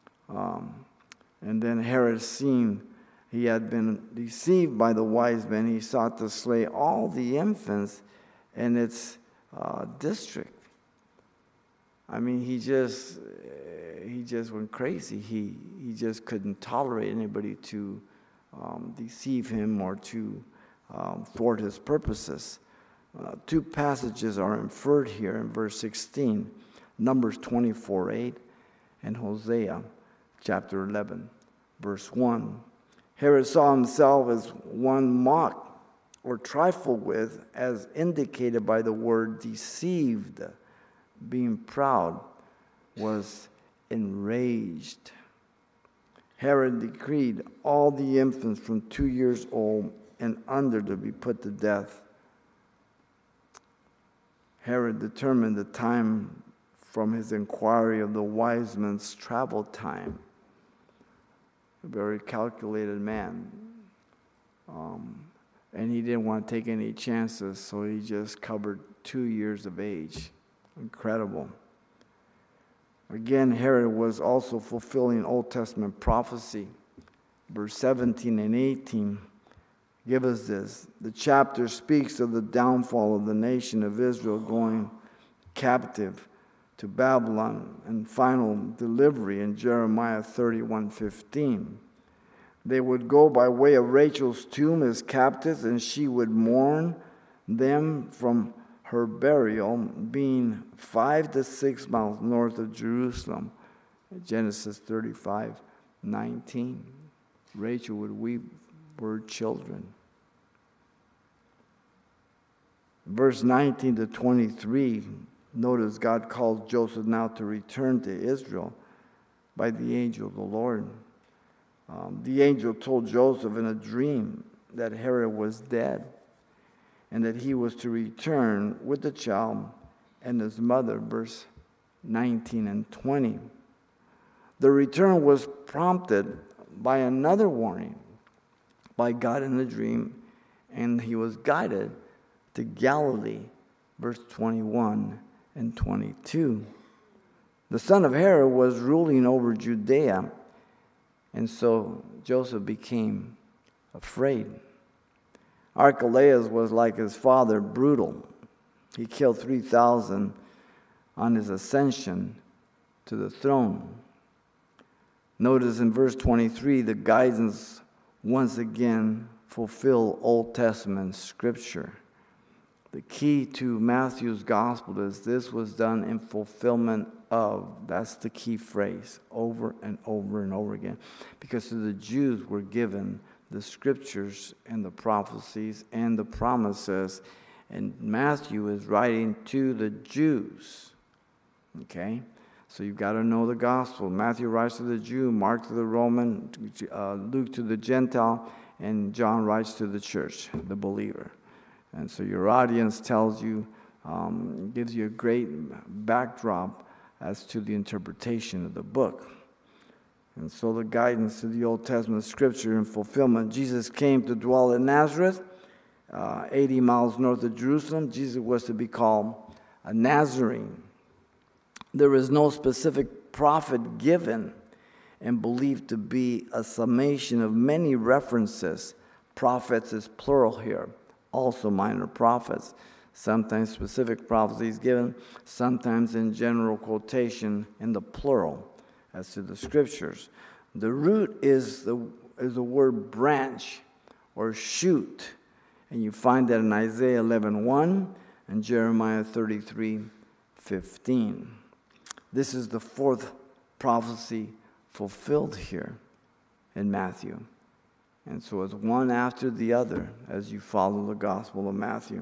And then Herod, seeing he had been deceived by the wise men, he sought to slay all the infants in its district. I mean, he just went crazy. He just couldn't tolerate anybody to deceive him or to thwart his purposes. Two passages are inferred here in verse 16, Numbers 24:8, and Hosea chapter 11, verse 1. Herod saw himself as one mocked or trifled with, as indicated by the word deceived. Being proud, was enraged. Herod decreed all the infants from 2 years old and under to be put to death. Herod determined the time from his inquiry of the wise men's travel time. A very calculated man. And he didn't want to take any chances, so he just covered 2 years of age. Incredible. Again, Herod was also fulfilling Old Testament prophecy. Verse 17 and 18 give us this. The chapter speaks of the downfall of the nation of Israel going captive to Babylon and final delivery in Jeremiah 31:15. They would go by way of Rachel's tomb as captives, and she would mourn them from her burial, being 5 to 6 miles north of Jerusalem. Genesis 35:19. Rachel would weep for her children. Verse 19 to 23, notice God calls Joseph now to return to Israel by the angel of the Lord. The angel told Joseph in a dream that Herod was dead, and that he was to return with the child and his mother, verse 19 and 20. The return was prompted by another warning by God in the dream, and he was guided to Galilee, verse 21 and 22. The son of Herod was ruling over Judea, and so Joseph became afraid. Archelaus was like his father, brutal. He killed 3,000 on his ascension to the throne. Notice in verse 23, the guidance once again fulfill Old Testament scripture. The key to Matthew's gospel is this was done in fulfillment of. That's the key phrase, over and over and over again. Because to the Jews were given the scriptures and the prophecies and the promises. And Matthew is writing to the Jews. Okay? So you've got to know the gospel. Matthew writes to the Jew, Mark to the Roman, Luke to the Gentile, and John writes to the church, the believer. And so your audience tells you, gives you a great backdrop as to the interpretation of the book. And so the guidance to the Old Testament scripture in fulfillment. Jesus came to dwell in Nazareth, 80 miles north of Jerusalem. Jesus was to be called a Nazarene. There is no specific prophet given and believed to be a summation of many references. Prophets is plural here, also minor prophets. Sometimes specific prophecies given, sometimes in general quotation in the plural as to the scriptures. The root is the word branch or shoot, and you find that in Isaiah 11:1 and Jeremiah 33:15. This is the fourth prophecy fulfilled here in Matthew. And so it's one after the other as you follow the Gospel of Matthew.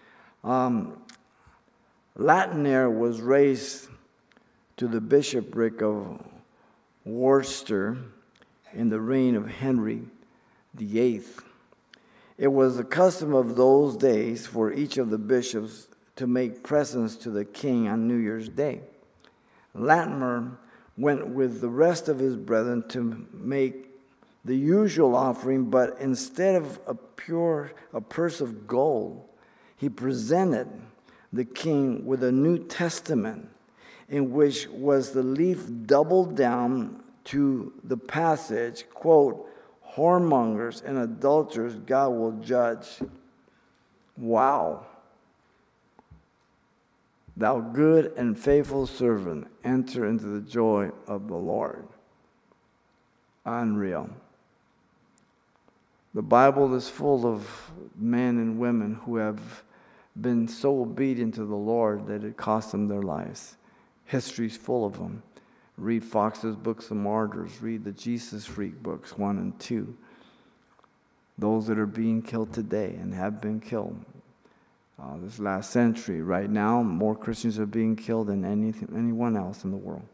Latimer was raised to the bishopric of Worcester in the reign of Henry VIII. It was the custom of those days for each of the bishops to make presents to the king on New Year's Day. Latimer went with the rest of his brethren to make the usual offering, but instead of a purse of gold, he presented the king with a New Testament in which was the leaf doubled down to the passage, quote, "Whoremongers and adulterers God will judge." Wow. "Thou good and faithful servant, enter into the joy of the Lord." Unreal. The Bible is full of men and women who have been so obedient to the Lord that it cost them their lives. History's full of them. Read Fox's Books of Martyrs. Read the Jesus Freak books 1 and 2. Those that are being killed today and have been killed this last century. Right now, more Christians are being killed than anyone else in the world.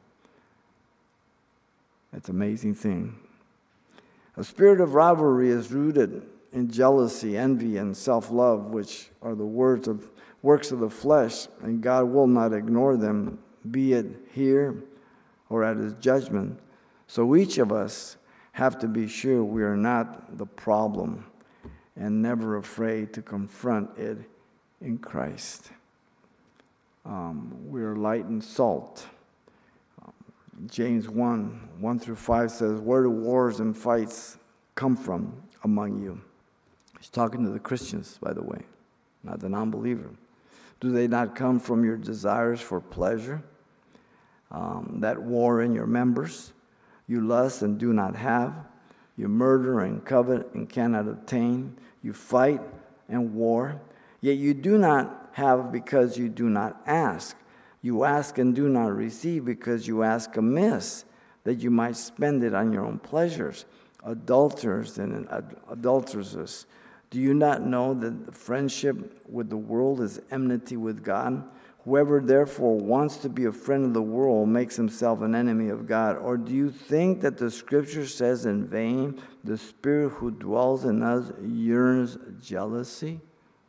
It's an amazing thing. A spirit of rivalry is rooted in jealousy, envy, and self-love, which are the works of the flesh, and God will not ignore them, be it here or at His judgment. So each of us have to be sure we are not the problem and never afraid to confront it in Christ. We are light and salt. James 1 through 5 says, "Where do wars and fights come from among you?" He's talking to the Christians, by the way, not the non-believer. "Do they not come from your desires for pleasure, that war in your members? You lust and do not have. You murder and covet and cannot obtain. You fight and war. Yet you do not have because you do not ask. You ask and do not receive because you ask amiss, that you might spend it on your own pleasures. Adulterers and adulteresses, do you not know that friendship with the world is enmity with God? Whoever therefore wants to be a friend of the world makes himself an enemy of God. Or do you think that the Scripture says in vain, the Spirit who dwells in us yearns jealousy?"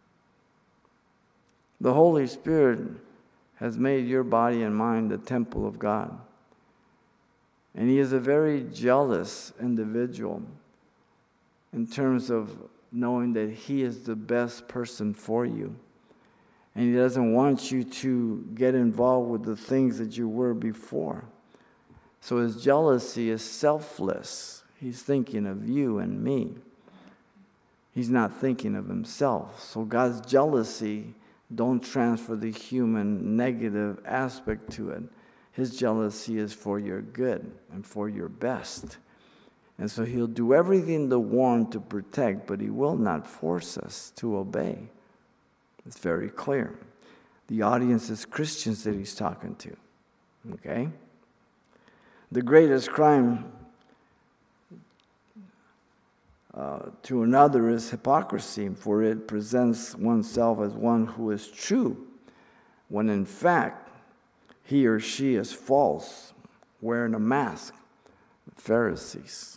The Holy Spirit has made your body and mind the temple of God. And He is a very jealous individual in terms of knowing that He is the best person for you. And He doesn't want you to get involved with the things that you were before. So His jealousy is selfless. He's thinking of you and me. He's not thinking of Himself. So God's jealousy, don't transfer the human negative aspect to it. His jealousy is for your good and for your best. And so He'll do everything to warn, to protect, but He will not force us to obey. It's very clear. The audience is Christians that He's talking to. Okay? The greatest crime to another is hypocrisy, for it presents oneself as one who is true, when in fact he or she is false, wearing a mask. Pharisees.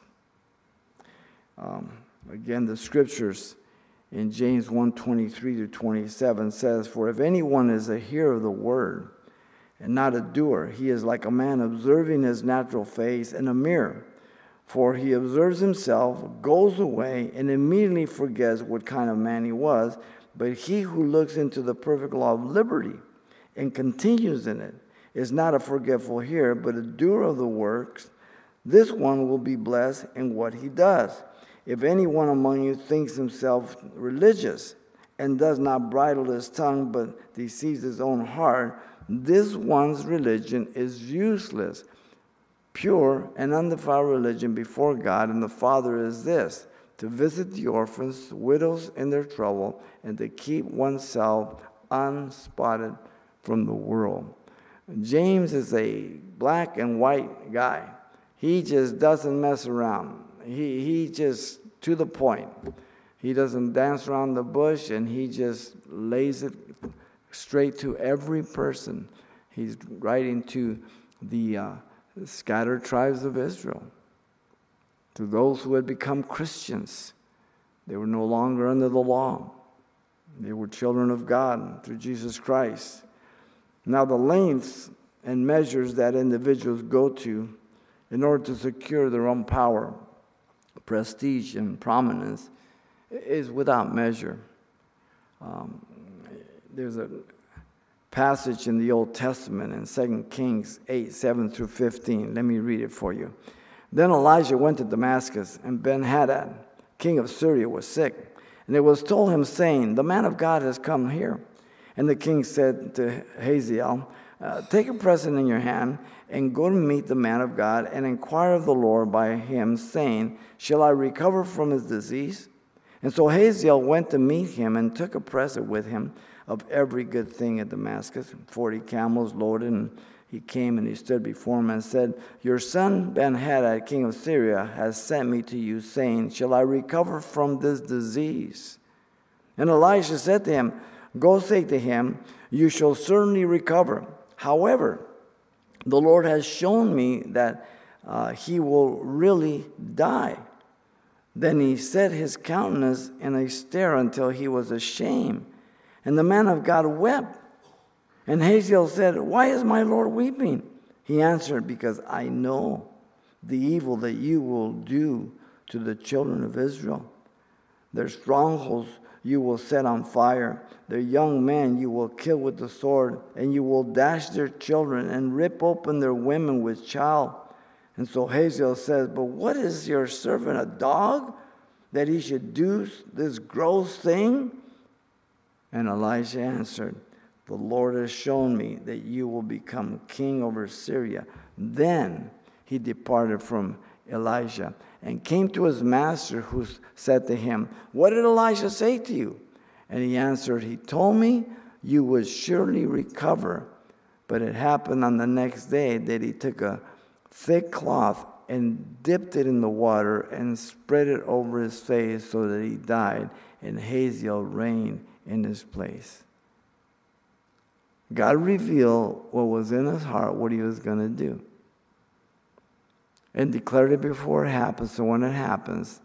Again, the scriptures in James 1:23-27 says, "For if anyone is a hearer of the word and not a doer, he is like a man observing his natural face in a mirror. For he observes himself, goes away, and immediately forgets what kind of man he was. But he who looks into the perfect law of liberty and continues in it is not a forgetful hearer, but a doer of the works. This one will be blessed in what he does. If anyone among you thinks himself religious and does not bridle his tongue but deceives his own heart, this one's religion is useless. Pure and undefiled religion before God and the Father is this, to visit the orphans, widows in their trouble, and to keep oneself unspotted from the world." James is a black and white guy. He just doesn't mess around. He just to the point. He doesn't dance around the bush, and he just lays it straight to every person. He's writing to the scattered tribes of Israel, to those who had become Christians. They were no longer under the law. They were children of God through Jesus Christ. Now, the lengths and measures that individuals go to in order to secure their own power, prestige, and prominence is without measure. There's a passage in the Old Testament in 2 Kings 8:7-15. Let me read it for you. "Then Elijah went to Damascus, and Ben-Hadad, king of Syria, was sick. And it was told him, saying, 'The man of God has come here.' And the king said to Hazael, 'Take a present in your hand, and go to meet the man of God, and inquire of the Lord by him, saying, Shall I recover from his disease?' And so Hazael went to meet him, and took a present with him of every good thing at Damascus, 40 camels loaded. And he came and he stood before him and said, 'Your son Ben-Hadad, king of Syria, has sent me to you, saying, Shall I recover from this disease?' And Elisha said to him, 'Go say to him, you shall certainly recover. However, the Lord has shown me that he will really die.' Then he set his countenance in a stare until he was ashamed. And the man of God wept. And Hazael said, 'Why is my Lord weeping?' He answered, 'Because I know the evil that you will do to the children of Israel. Their strongholds you will set on fire. Their young men you will kill with the sword, and you will dash their children and rip open their women with child.' And so Hazael says, 'But what is your servant, a dog, that he should do this gross thing?' And Elisha answered, 'The Lord has shown me that you will become king over Syria.' Then he departed from Elisha and came to his master, who said to him, 'What did Elisha say to you?' And he answered, 'He told me you would surely recover.' But it happened on the next day that he took a thick cloth and dipped it in the water and spread it over his face so that he died, and Hazael reigned in his place." God revealed what was in his heart, what he was going to do, and declared it before it happened. So when it happens,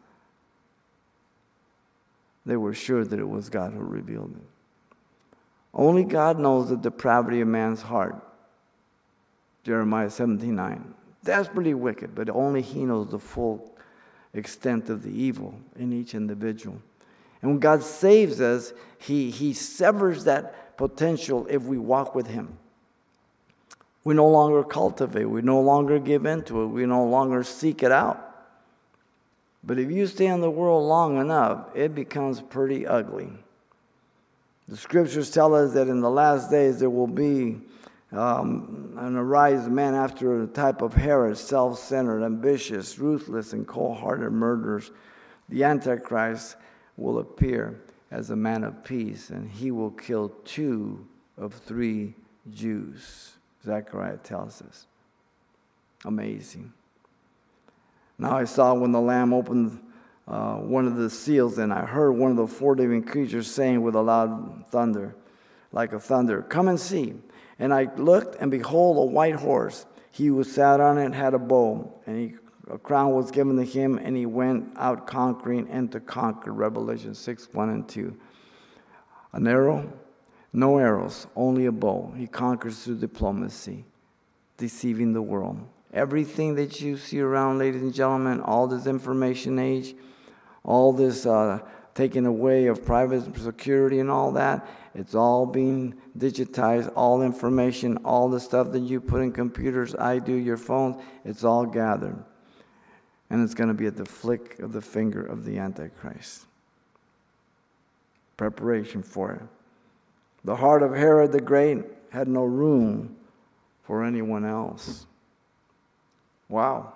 they were sure that it was God who revealed it. Only God knows the depravity of man's heart. Jeremiah 17:9. Desperately wicked, but only he knows the full extent of the evil in each individual. And when God saves us, he severs that potential if we walk with him. We no longer cultivate. We no longer give into it. We no longer seek it out. But if you stay in the world long enough, it becomes pretty ugly. The scriptures tell us that in the last days there will be an arise man after a type of Herod, self-centered, ambitious, ruthless, and cold-hearted murderers. The Antichrist will appear as a man of peace, and he will kill 2 of 3 Jews. Zechariah tells us. Amazing. Now I saw when the Lamb opened one of the seals, and I heard one of the four living creatures saying with a loud thunder, like a thunder, "Come and see." And I looked, and behold, a white horse. He who sat on it had a bow, and a crown was given to him, and he went out conquering and to conquer. Revelation 6:1-2. An arrow, no arrows, only a bow. He conquers through diplomacy, deceiving the world. Everything that you see around, ladies and gentlemen, all this information age, all this taking away of private security and all that, it's all being digitized. All information, all the stuff that you put in computers, I do, your phones, it's all gathered. And it's going to be at the flick of the finger of the Antichrist. Preparation for it. The heart of Herod the Great had no room for anyone else. Wow.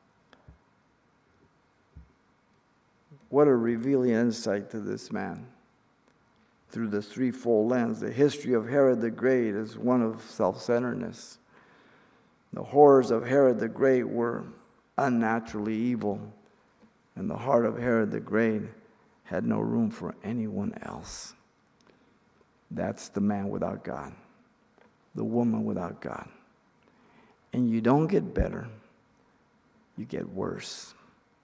What a revealing insight to this man. Through this threefold lens, the history of Herod the Great is one of self-centeredness. The horrors of Herod the Great were unnaturally evil, and the heart of Herod the Great had no room for anyone else. That's the man without God, the woman without God. And you don't get better, you get worse.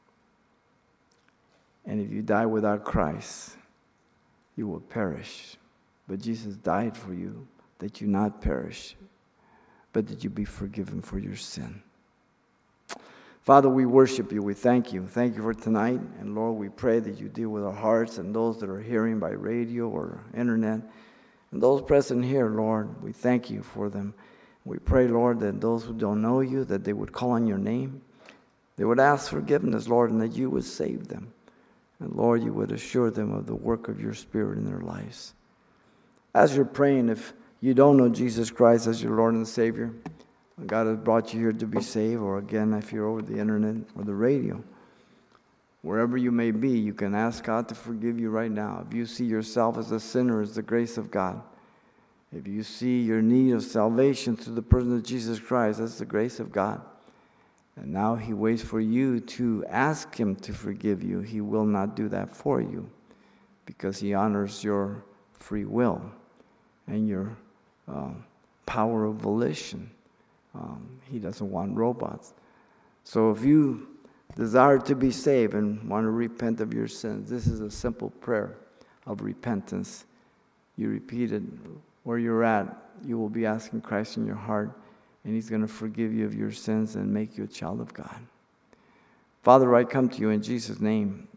And if you die without Christ, you will perish. But Jesus died for you, that you not perish, but that you be forgiven for your sin. Father, we worship you. We thank you. Thank you for tonight. And Lord, we pray that you deal with our hearts and those that are hearing by radio or internet. And those present here, Lord, we thank you for them. We pray, Lord, that those who don't know you, that they would call on your name. They would ask forgiveness, Lord, and that you would save them. And Lord, you would assure them of the work of your Spirit in their lives. As you're praying, if you don't know Jesus Christ as your Lord and Savior, God has brought you here to be saved, or again, if you're over the internet or the radio, wherever you may be, you can ask God to forgive you right now. If you see yourself as a sinner, it's the grace of God. If you see your need of salvation through the person of Jesus Christ, that's the grace of God. And now he waits for you to ask him to forgive you. He will not do that for you because he honors your free will and your power of volition. He doesn't want robots. So if you desire to be saved and want to repent of your sins, this is a simple prayer of repentance. You repeat it where you're at. You will be asking Christ in your heart, and he's going to forgive you of your sins and make you a child of God. Father, I come to you in Jesus' name.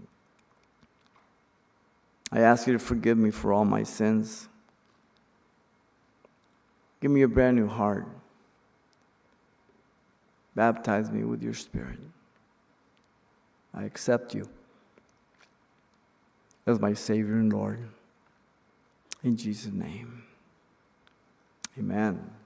I ask you to forgive me for all my sins. Give me a brand new heart. Baptize me with your Spirit. I accept you as my Savior and Lord. In Jesus' name, amen.